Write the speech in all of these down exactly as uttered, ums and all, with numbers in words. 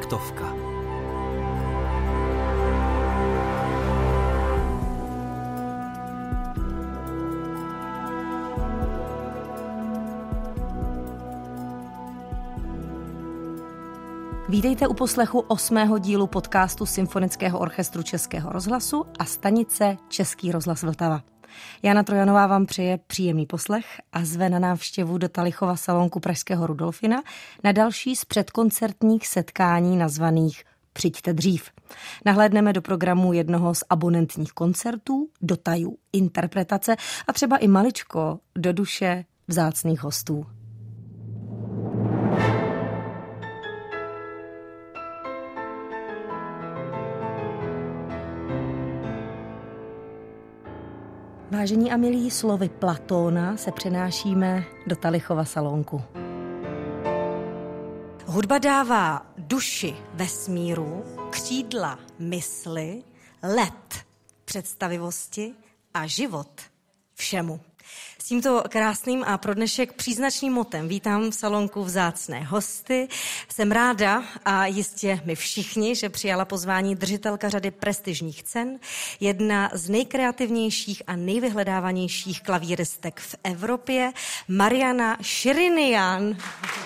Taktovka. Vítejte u poslechu osmého dílu podcastu Symfonického orchestru Českého rozhlasu a stanice Český rozhlas Vltava. Jana Trojanová vám přeje příjemný poslech a zve na návštěvu do Talichova salonku pražského Rudolfina na další z předkoncertních setkání nazvaných Přijďte dřív. Nahlédneme do programu jednoho z abonentních koncertů, do tajů interpretace a třeba i maličko do duše vzácných hostů. Vážení a milí, slovy Platóna se přenášíme do Talichova salonku. Hudba dává duši vesmíru, křídla mysli, let představivosti a život všemu. S tímto krásným a pro dnešek příznačným motem vítám v salonku vzácné hosty. Jsem ráda a jistě my všichni, že přijala pozvání držitelka řady prestižních cen, jedna z nejkreativnějších a nejvyhledávanějších klavíristek v Evropě, Mariana Širinian.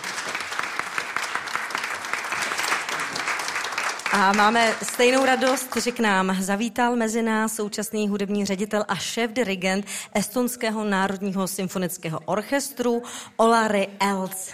A máme stejnou radost, že k nám zavítal mezi nás současný hudební ředitel a šéf-dirigent Estonského národního symfonického orchestru Olari Elts.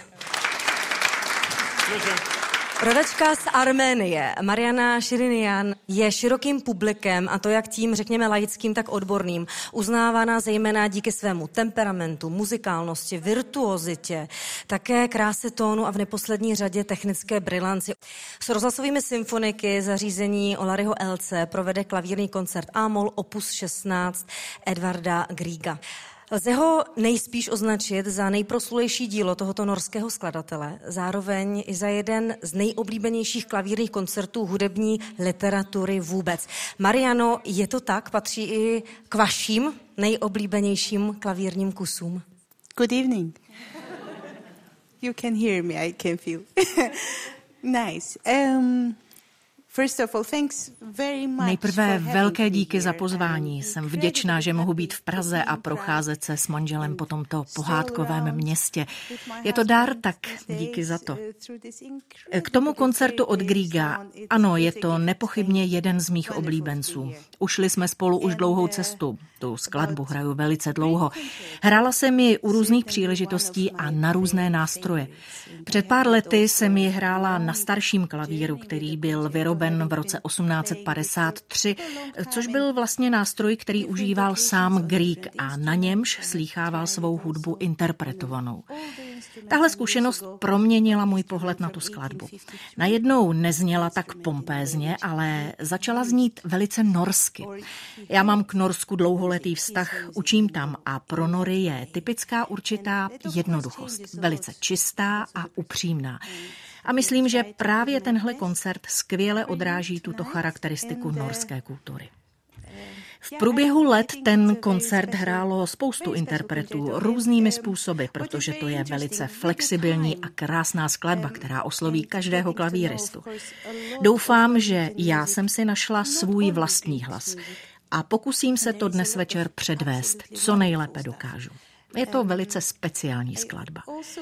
Rodačka z Arménie, Mariana Širinian, je širokým publikem, a to jak tím, řekněme, laickým, tak odborným, uznávána zejména díky svému temperamentu, muzikálnosti, virtuozitě, také kráse tónu a v neposlední řadě technické brilanci. S rozhlasovými symfoniky zařízení Olariho Eltse provede klavírní koncert A-moll opus šestnáct Edvarda Griega. Lze ho nejspíš označit za nejproslulejší dílo tohoto norského skladatele, zároveň i za jeden z nejoblíbenějších klavírních koncertů hudební literatury vůbec. Mariano, je to tak? Patří i k vaším nejoblíbenějším klavírním kusům? Good evening. You can hear me, I can feel. Nice. Um... Nejprve velké díky za pozvání. Jsem vděčná, že mohu být v Praze a procházet se s manželem po tomto pohádkovém městě. Je to dár, tak díky za to. K tomu koncertu od Griega. Ano, je to nepochybně jeden z mých oblíbenců. Ušli jsme spolu už dlouhou cestu. Tu skladbu hraju velice dlouho. Hrála jsem ji u různých příležitostí a na různé nástroje. Před pár lety jsem ji hrála na starším klavíru, který byl vyroben v roce osmnáct set padesát tři, což byl vlastně nástroj, který užíval sám Grieg a na němž slýchával svou hudbu interpretovanou. Tahle zkušenost proměnila můj pohled na tu skladbu. Najednou nezněla tak pompézně, ale začala znít velice norsky. Já mám k Norsku dlouholetý vztah, učím tam a pro Nory je typická určitá jednoduchost, velice čistá a upřímná. A myslím, že právě tenhle koncert skvěle odráží tuto charakteristiku norské kultury. V průběhu let ten koncert hrálo spoustu interpretů různými způsoby, protože to je velice flexibilní a krásná skladba, která osloví každého klavíristu. Doufám, že já jsem si našla svůj vlastní hlas a pokusím se to dnes večer předvést, co nejlépe dokážu. Je to velice speciální skladba.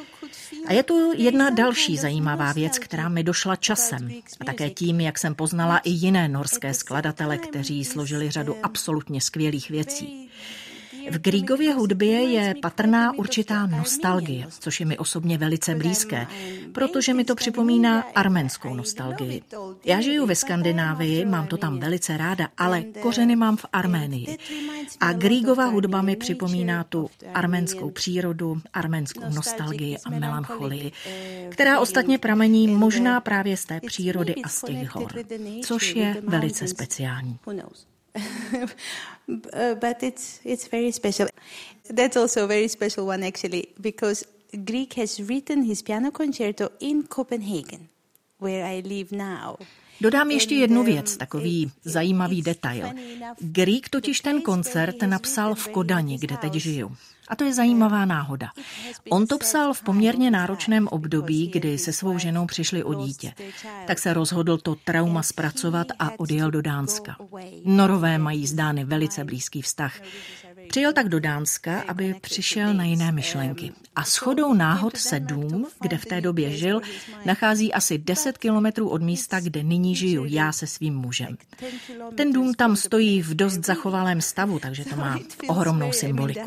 A je tu jedna další zajímavá věc, která mi došla časem. A také tím, jak jsem poznala i jiné norské skladatele, kteří složili řadu absolutně skvělých věcí. V Griegově hudbě je patrná určitá nostalgie, což je mi osobně velice blízké, protože mi to připomíná arménskou nostalgii. Já žiju ve Skandinávii, mám to tam velice ráda, ale kořeny mám v Arménii. A Griegova hudba mi připomíná tu arménskou přírodu, arménskou nostalgii a melancholii, která ostatně pramení možná právě z té přírody a z těch hor, což je velice speciální. But it's it's very special. That's also a very special one actually, because Grieg has written his piano concerto in Copenhagen, where I live now. Dodám ještě jednu věc, takový zajímavý detail. Grieg totiž ten koncert napsal v Kodani, kde teď žiju. A to je zajímavá náhoda. On to psal v poměrně náročném období, kdy se svou ženou přišli o dítě. Tak se rozhodl to trauma zpracovat a odjel do Dánska. Norové mají s Dány velice blízký vztah. Přijel tak do Dánska, aby přišel na jiné myšlenky. A shodou náhod se dům, kde v té době žil, nachází asi deset kilometrů od místa, kde nyní žiju já se svým mužem. Ten dům tam stojí v dost zachovalém stavu, takže to má ohromnou symboliku.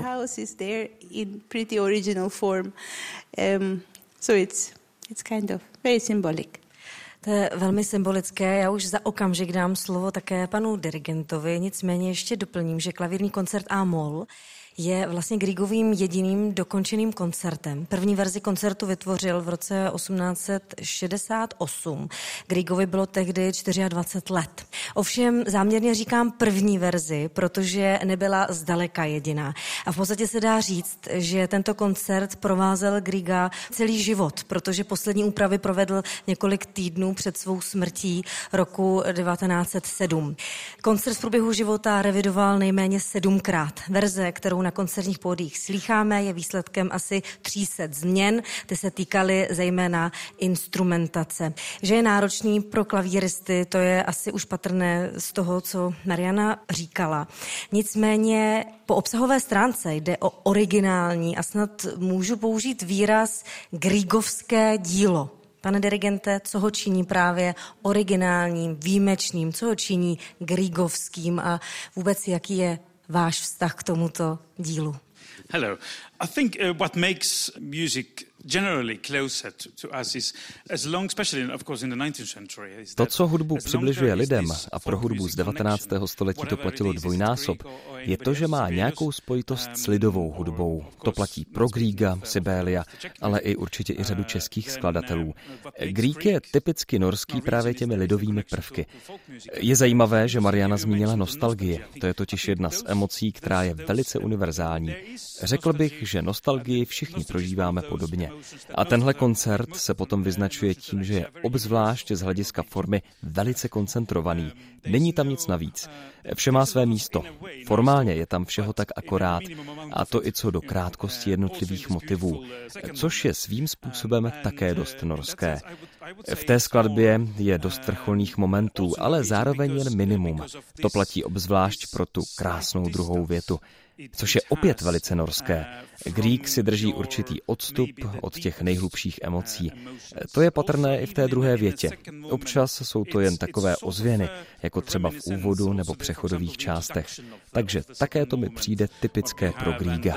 To je velmi symbolické. Já už za okamžik dám slovo také panu dirigentovi, nicméně ještě doplním, že klavírní koncert A-moll je vlastně Griegovým jediným dokončeným koncertem. První verzi koncertu vytvořil v roce osmnáct set šedesát osm. Griegovi bylo tehdy dvacet čtyři let. Ovšem záměrně říkám první verzi, protože nebyla zdaleka jediná. A v podstatě se dá říct, že tento koncert provázel Griega celý život, protože poslední úpravy provedl několik týdnů před svou smrtí roku devatenáct set sedm. Koncert v průběhu života revidoval nejméně sedmkrát. Verze, kterou na koncertních pódiích slýcháme, je výsledkem asi tří set změn. Ty se týkaly zejména instrumentace. Že je náročný pro klavíristy, to je asi už patrné z toho, co Mariana říkala. Nicméně po obsahové stránce jde o originální a snad můžu použít výraz griegovské dílo. Pane dirigente, co ho činí právě originálním, výjimečným, co ho činí griegovským a vůbec jaký je váš vztah k tomuto dílu? Hello. I think uh, what makes music generally closer to, to us is as long, especially of course in the nineteenth century. To, co hudbu přibližuje lidem, a pro hudbu z devatenáctého století to platilo dvojnásob, je to, že má nějakou spojitost s lidovou hudbou. To platí pro Griega, Sibélia, ale i určitě i řadu českých skladatelů. Grieg je typicky norský právě těmi lidovými prvky. Je zajímavé, že Mariana zmínila nostalgii. To je totiž jedna z emocí, která je velice univerzální. Řekl bych, že nostalgii všichni prožíváme podobně. A tenhle koncert se potom vyznačuje tím, že je obzvlášť z hlediska formy velice koncentrovaný. Není tam nic navíc. Vše má své místo. Formálně je tam všeho tak akorát, a to i co do krátkosti jednotlivých motivů, což je svým způsobem také dost norské. V té skladbě je dost vrcholných momentů, ale zároveň jen minimum. To platí obzvlášť pro tu krásnou druhou větu, což je opět velice norské. Grieg si drží určitý odstup od těch nejhlubších emocí. To je patrné i v té druhé větě. Občas jsou to jen takové ozvěny, jako třeba v úvodu nebo přechodových částech. Takže také to mi přijde typické pro Griega.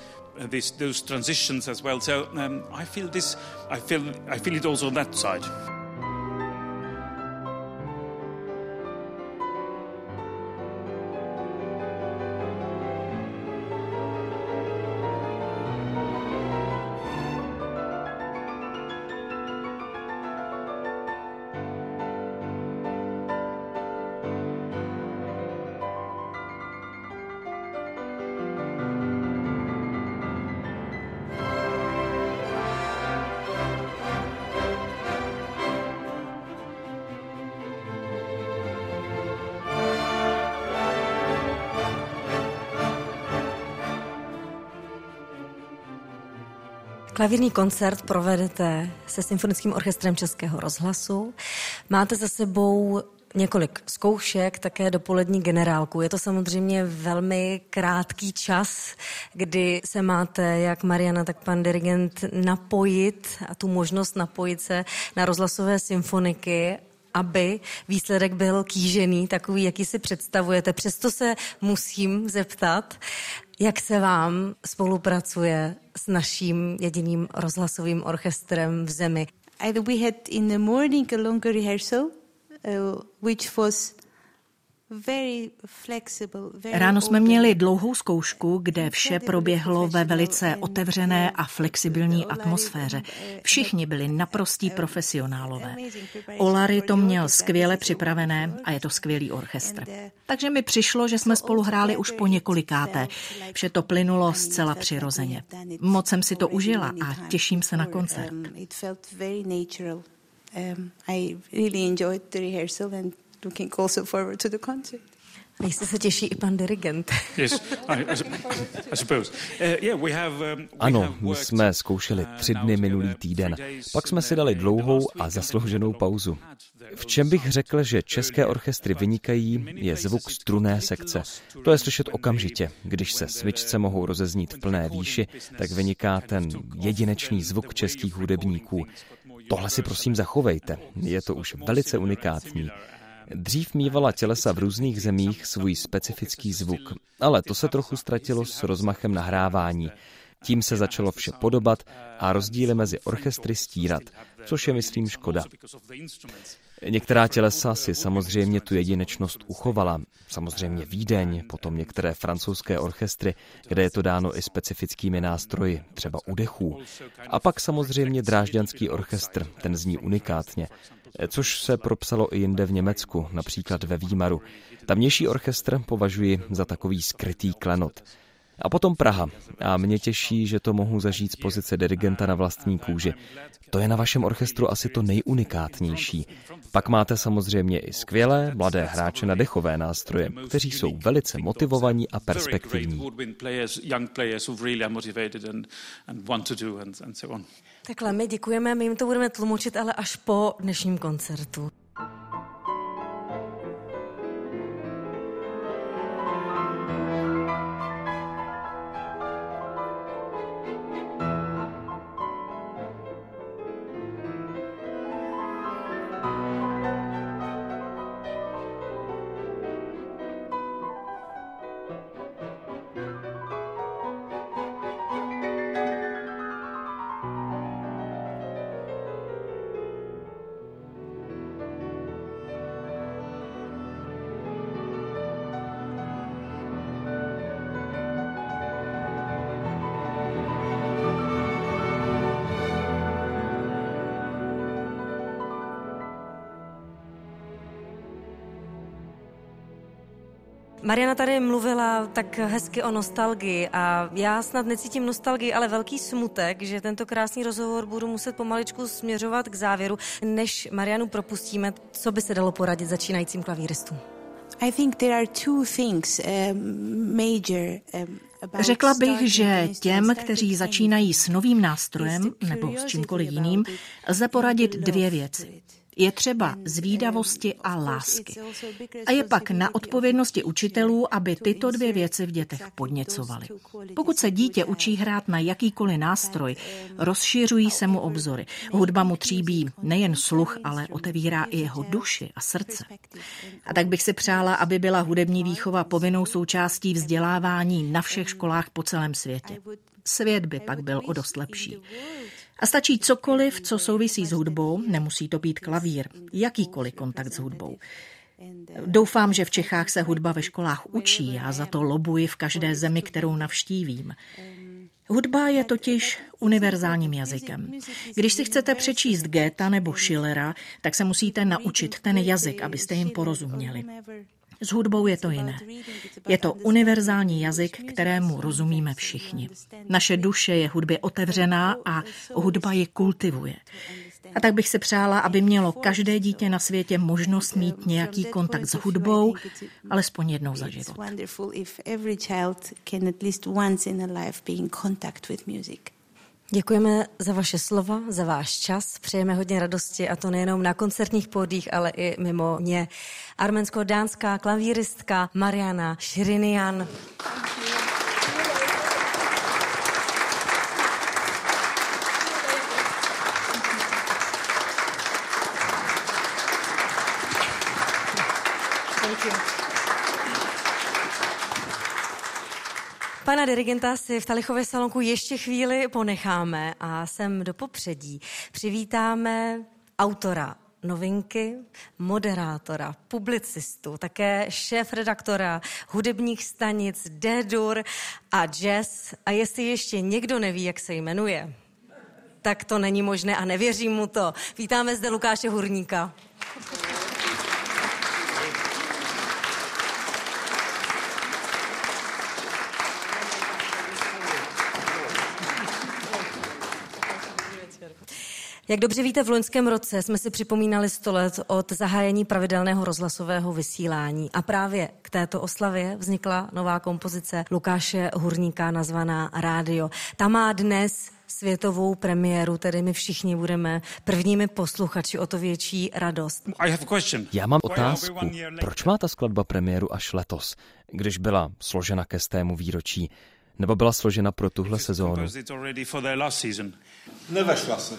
This, those transitions as well. So um, I feel this. I feel. I feel it also on that side. Klavírní koncert provedete se Symfonickým orchestrem Českého rozhlasu. Máte za sebou několik zkoušek, také dopolední generálku. Je to samozřejmě velmi krátký čas, kdy se máte, jak Mariana, tak pan dirigent, napojit a tu možnost napojit se na rozhlasové symfoniky, aby výsledek byl kýžený, takový, jaký si představujete. Přesto se musím zeptat, jak se vám spolupracuje s naším jediným rozhlasovým orchestrem v zemi. We had in the morning a longer rehearsal, uh, which was Ráno jsme měli dlouhou zkoušku, kde vše proběhlo ve velice otevřené a flexibilní atmosféře. Všichni byli naprostí profesionálové. Olary to měl skvěle připravené a je to skvělý orchestr. Takže mi přišlo, že jsme spolu hráli už po několikáté. Vše to plynulo zcela přirozeně. Moc jsem si to užila a těším se na koncert. um, I really enjoyed the rehearsal and looking also forward to the concert. A jistě se těší i pan dirigent. Yes, I, I suppose. Uh, yeah, we have, um, we ano, have my worked, jsme zkoušeli tři dny minulý týden. Pak jsme si dali dlouhou a zaslouženou pauzu. V čem bych řekl, že české orchestry vynikají, je zvuk strunné sekce. To je slyšet okamžitě. Když se smyčce mohou rozeznít v plné výši, tak vyniká ten jedinečný zvuk českých hudebníků. Tohle si prosím zachovejte. Je to už velice unikátní. Dřív mívala tělesa v různých zemích svůj specifický zvuk, ale to se trochu ztratilo s rozmachem nahrávání. Tím se začalo vše podobat a rozdíly mezi orchestry stírat, což je, myslím, škoda. Některá tělesa si samozřejmě tu jedinečnost uchovala. Samozřejmě Vídeň, potom některé francouzské orchestry, kde je to dáno i specifickými nástroji, třeba u dechů. A pak samozřejmě Drážďanský orchestr, ten zní unikátně, což se propsalo i jinde v Německu, například ve Výmaru. Tamnější orchestr považuji za takový skrytý klenot. A potom Praha. A mě těší, že to mohu zažít z pozice dirigenta na vlastní kůži. To je na vašem orchestru asi to nejunikátnější. Pak máte samozřejmě i skvělé mladé hráče na dechové nástroje, kteří jsou velice motivovaní a perspektivní. Takhle, my děkujeme, my jim to budeme tlumočit, ale až po dnešním koncertu. Mariana tady mluvila tak hezky o nostalgii a já snad necítím nostalgii, ale velký smutek, že tento krásný rozhovor budu muset pomaličku směřovat k závěru. Než Marianu propustíme, co by se dalo poradit začínajícím klavíristům? I think there are two things um, major um, Řekla bych, že těm, kteří začínají s novým nástrojem nebo s čímkoliv jiným, lze poradit dvě věci. Je třeba zvídavosti a lásky. A je pak na odpovědnosti učitelů, aby tyto dvě věci v dětech podněcovaly. Pokud se dítě učí hrát na jakýkoliv nástroj, rozšiřují se mu obzory. Hudba mu tříbí nejen sluch, ale otevírá i jeho duši a srdce. A tak bych si přála, aby byla hudební výchova povinnou součástí vzdělávání na všech školách po celém světě. Svět by pak byl o dost lepší. A stačí cokoliv, co souvisí s hudbou, nemusí to být klavír, jakýkoliv kontakt s hudbou. Doufám, že v Čechách se hudba ve školách učí a za to lobuji v každé zemi, kterou navštívím. Hudba je totiž univerzálním jazykem. Když si chcete přečíst Goethe nebo Schillera, tak se musíte naučit ten jazyk, abyste jim porozuměli. S hudbou je to jiné. Je to univerzální jazyk, kterému rozumíme všichni. Naše duše je hudbě otevřená a hudba ji kultivuje. A tak bych si přála, aby mělo každé dítě na světě možnost mít nějaký kontakt s hudbou, alespoň jednou za život. Děkujeme za vaše slova, za váš čas. Přejeme hodně radosti, a to nejenom na koncertních pódiích, ale i mimo ně. Arménsko-dánská klavíristka Mariana Shirinyan. Pana dirigenta si v Talichově salonku ještě chvíli ponecháme a sem do popředí přivítáme autora novinky, moderátora, publicistu, také šéfredaktora hudebních stanic D-dur a Jazz. A jestli ještě někdo neví, jak se jmenuje, tak to není možné a nevěřím mu to. Vítáme zde Lukáše Hurníka. Jak dobře víte, v loňském roce jsme si připomínali sto let od zahájení pravidelného rozhlasového vysílání a právě k této oslavě vznikla nová kompozice Lukáše Hurníka nazvaná Rádio. Ta má dnes světovou premiéru, tedy my všichni budeme prvními posluchači, o to větší radost. Já mám otázku. Proč má ta skladba premiéru až letos, když byla složena ke stému výročí? Nebo byla složena pro tuhle sezónu? Nevešla se.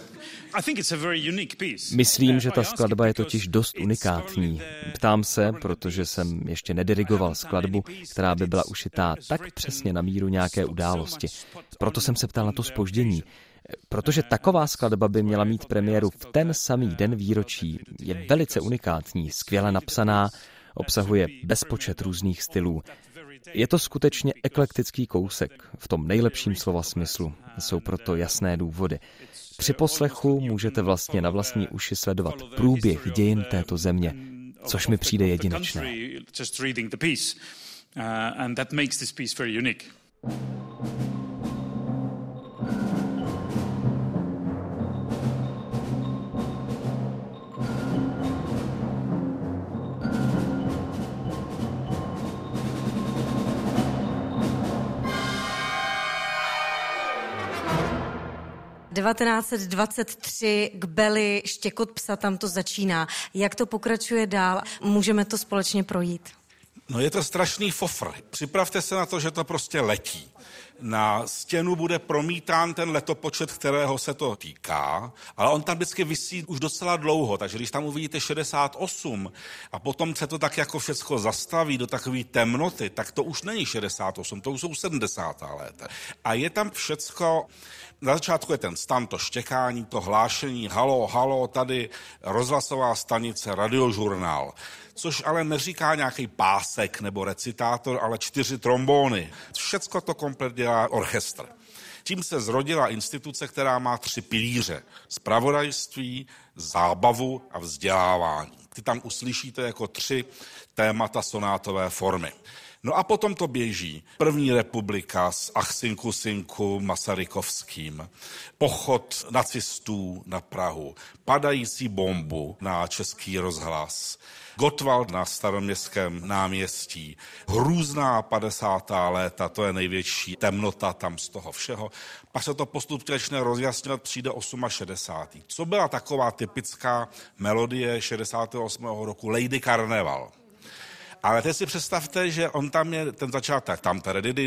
Myslím, že ta skladba je totiž dost unikátní. Ptám se, protože jsem ještě nedirigoval skladbu, která by byla ušitá tak přesně na míru nějaké události. Proto jsem se ptal na to zpoždění. Protože taková skladba by měla mít premiéru v ten samý den výročí. Je velice unikátní, skvěle napsaná, obsahuje bezpočet různých stylů. Je to skutečně eklektický kousek, v tom nejlepším slova smyslu. Jsou proto jasné důvody. Při poslechu můžete vlastně na vlastní uši sledovat průběh dějin této země, což mi přijde jedinečné. devatenáct set dvacet tři k Beli, Štěkot psa, tam to začíná. Jak to pokračuje dál? Můžeme to společně projít? No je to strašný fofr. Připravte se na to, že to prostě letí. Na stěnu bude promítán ten letopočet, kterého se to týká, ale on tam vždycky visí už docela dlouho, takže když tam uvidíte šedesát osm a potom se to tak jako všecko zastaví do takové temnoty, tak to už není šedesát osm, to už jsou sedmdesátá léta. A je tam všecko, na začátku je ten stan, to štěkání, to hlášení, halo, halo, tady rozhlasová stanice, radiožurnál, což ale neříká nějaký pásek nebo recitátor, ale čtyři trombóny. Všecko to komplet dělá orchestr. Tím se zrodila instituce, která má tři pilíře. Zpravodajství, zábavu a vzdělávání. Ty tam uslyšíte jako tři témata sonátové formy. No a potom to běží. První republika s Achsinku Sinku Masarykovským, pochod nacistů na Prahu, padající bombu na Český rozhlas, Gottwald na Staroměstském náměstí, hrůzná padesátá léta, to je největší temnota tam z toho všeho. Pak se to postupně začne rozjasňovat, přijde šedesátý osmý Co byla taková typická melodie šedesátého osmého roku? Lady Carnival. Ale teď si představte, že on tam je ten začátek. Tam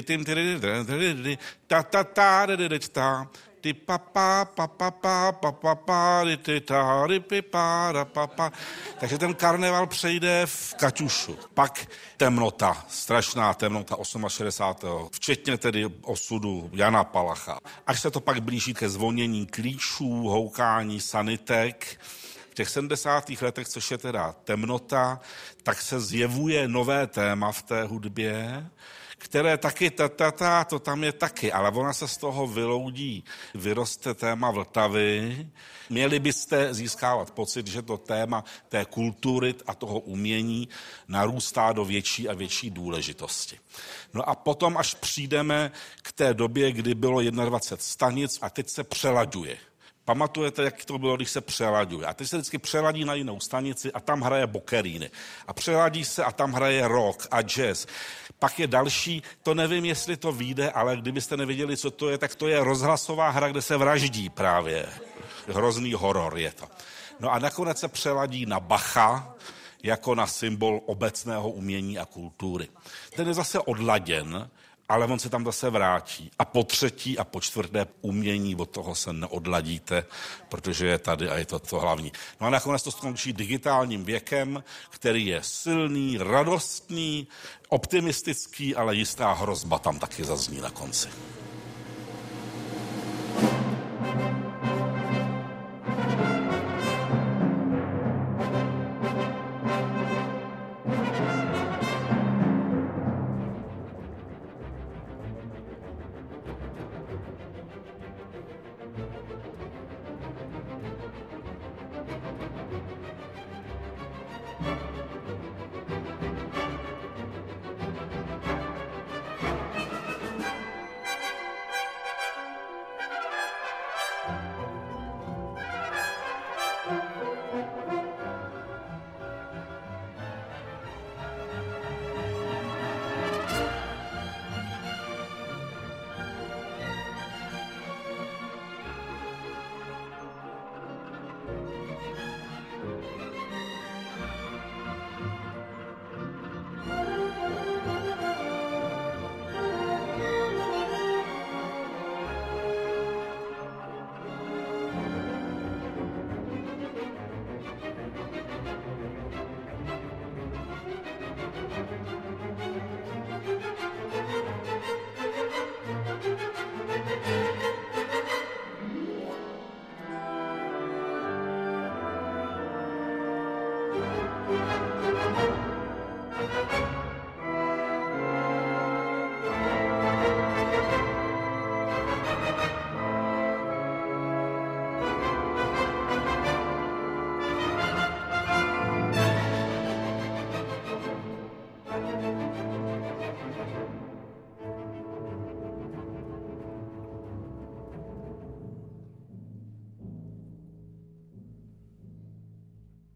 ta ta ta ta ty papa papa papa papa ty ta pipa papa. Takže ten karneval přejde v Kaťušu. Pak temnota, strašná temnota šedesátého osmého včetně tedy osudu Jana Palacha. Až se to pak blíží ke zvonění klíčů, houkání sanitek. V těch sedmdesátých letech, což je teda temnota, tak se zjevuje nové téma v té hudbě, které taky, tatata, to tam je taky, ale ona se z toho vyloudí. Vyroste téma Vltavy. Měli byste získávat pocit, že to téma té kultury a toho umění narůstá do větší a větší důležitosti. No a potom, až přijdeme k té době, kdy bylo dvacet jedna stanic a teď se přelaďuje. Pamatujete, jak to bylo, když se přelaďuje. A teď se vždycky přeladí na jinou stanici a tam hraje Boccherini. A přeladí se a tam hraje rock a jazz. Pak je další, to nevím, jestli to vyjde, ale kdybyste nevěděli, co to je, tak to je rozhlasová hra, kde se vraždí právě. Hrozný horor je to. No a nakonec se přeladí na Bacha, jako na symbol obecného umění a kultury. Ten je zase odladěn, ale on se tam zase vrátí. A po třetí a po čtvrté umění, od toho se neodladíte, protože je tady a je to to hlavní. No a nakonec to skončí digitálním věkem, který je silný, radostný, optimistický, ale jistá hrozba tam taky zazní na konci.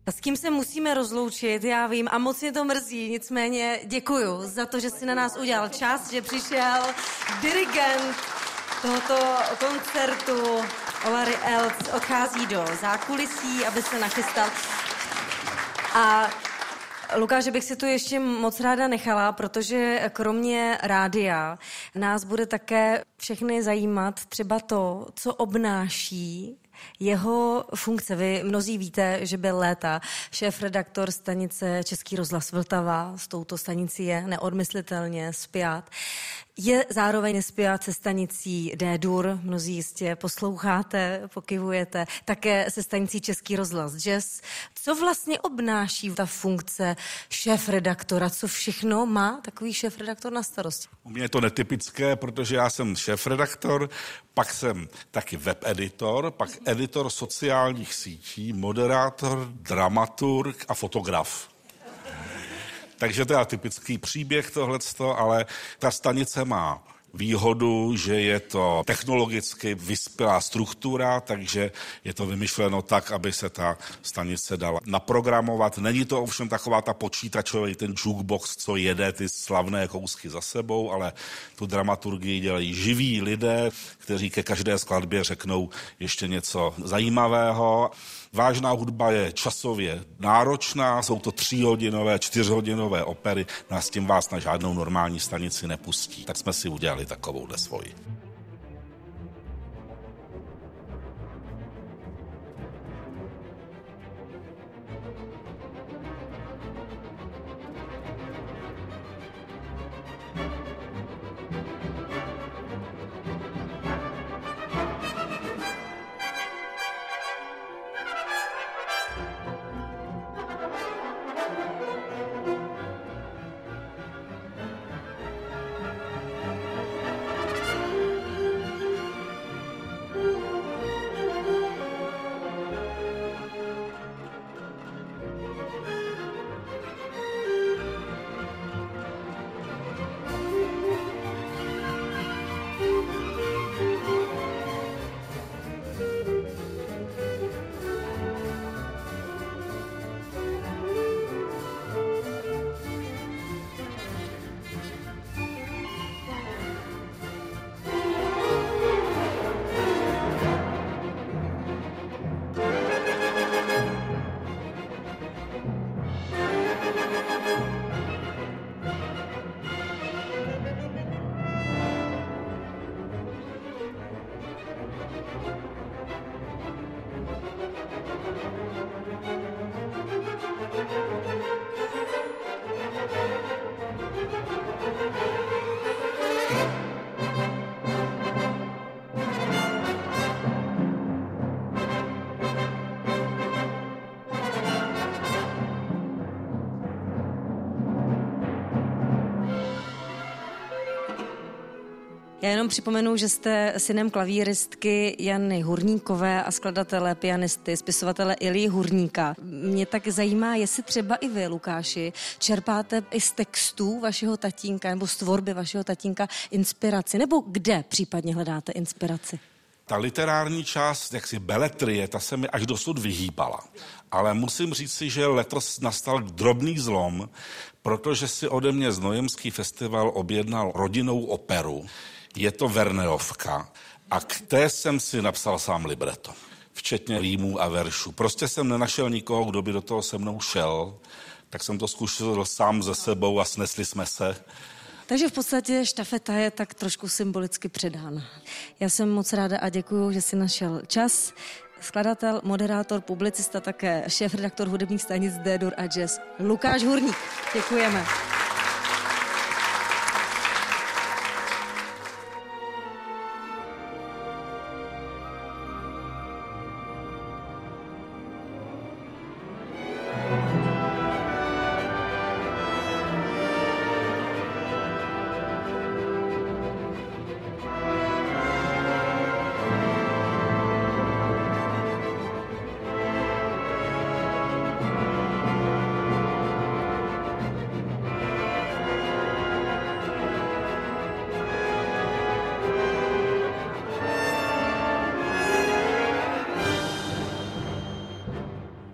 S kým se musíme rozloučit, já vím, a moc mě to mrzí, nicméně děkuju za to, že si na nás udělal čas, že přišel dirigent tohoto koncertu. Olary Elc odchází do zákulisí, aby se nachystal. A Lukáše, bych si tu ještě moc ráda nechala, protože kromě rádia nás bude také všechny zajímat třeba to, co obnáší jeho funkce. Vy mnozí víte, že byl léta šéf-redaktor stanice Český rozhlas Vltava. S touto stanicí je neodmyslitelně spjat. Je zároveň spjat se stanicí D-dur, mnozí jistě posloucháte, pokyvujete, také se stanicí Český rozhlas Jazz. Co vlastně obnáší ta funkce šéf-redaktora? Co všechno má takový šéf-redaktor na starosti? U mě je to netypické, protože já jsem šéf-redaktor, pak jsem taky web-editor, pak editor sociálních sítí, moderátor, dramaturg a fotograf. Takže to je typický příběh tohleto, ale ta stanice má výhodu, že je to technologicky vyspělá struktura, takže je to vymyšleno tak, aby se ta stanice dala naprogramovat. Není to ovšem taková ta počítačový ten jukebox, co jede ty slavné kousky za sebou, ale tu dramaturgii dělají živí lidé, kteří ke každé skladbě řeknou ještě něco zajímavého. Vážná hudba je časově náročná, jsou to tříhodinové, čtyřhodinové opery, no a s tím vás na žádnou normální stanici nepustí. Tak jsme si udělali takovouhle svoji. Já jenom připomenu, že jste synem klavíristky Jany Hurníkové a skladatele, pianisty, spisovatele Ilji Hurníka. Mě tak zajímá, jestli třeba i vy, Lukáši, čerpáte i z textů vašeho tatínka nebo z tvorby vašeho tatínka inspiraci, nebo kde případně hledáte inspiraci? Ta literární část, jaksi beletrie, ta se mi až dosud vyhýbala. Ale musím říct si, že letos nastal drobný zlom, protože si ode mě Znojemský festival objednal rodinnou operu. Je to Wernerovka a k té jsem si napsal sám libreto, včetně rýmů a veršů. Prostě jsem nenašel nikoho, kdo by do toho se mnou šel, tak jsem to zkusil sám ze sebou a snesli jsme se. Takže v podstatě štafeta je tak trošku symbolicky předána. Já jsem moc ráda a děkuju, že jsi našel čas. Skladatel, moderátor, publicista, také šéf-redaktor hudebních stanic D-dur a Jazz Lukáš Hurník. Děkujeme.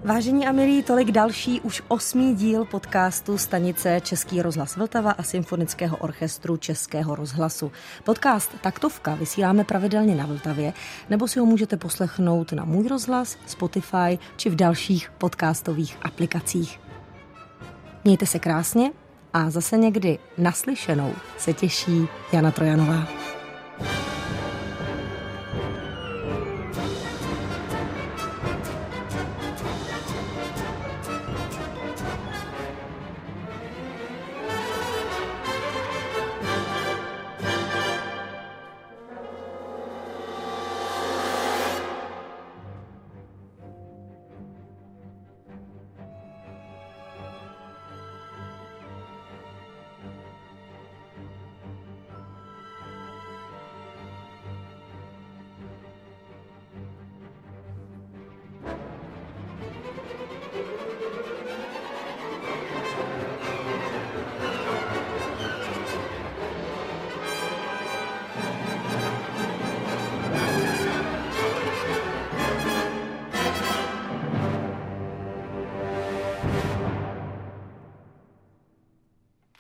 Vážení a milí, tolik další už osmý díl podcastu stanice Český rozhlas Vltava a Symfonického orchestru Českého rozhlasu. Podcast Taktovka vysíláme pravidelně na Vltavě, nebo si ho můžete poslechnout na Můj rozhlas, Spotify či v dalších podcastových aplikacích. Mějte se krásně a zase někdy naslyšenou se těší Jana Trojanová.